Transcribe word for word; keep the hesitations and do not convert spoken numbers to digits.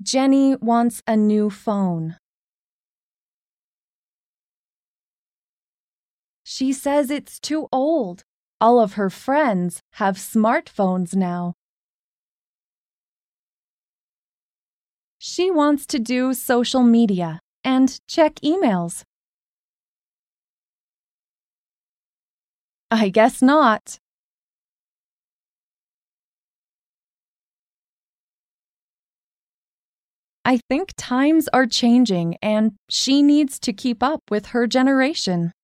Jenny wants a new phone. She says it's too old. All of her friends have smartphones now. She wants to do social media and check emails. I guess not. I think times are changing and she needs to keep up with her generation.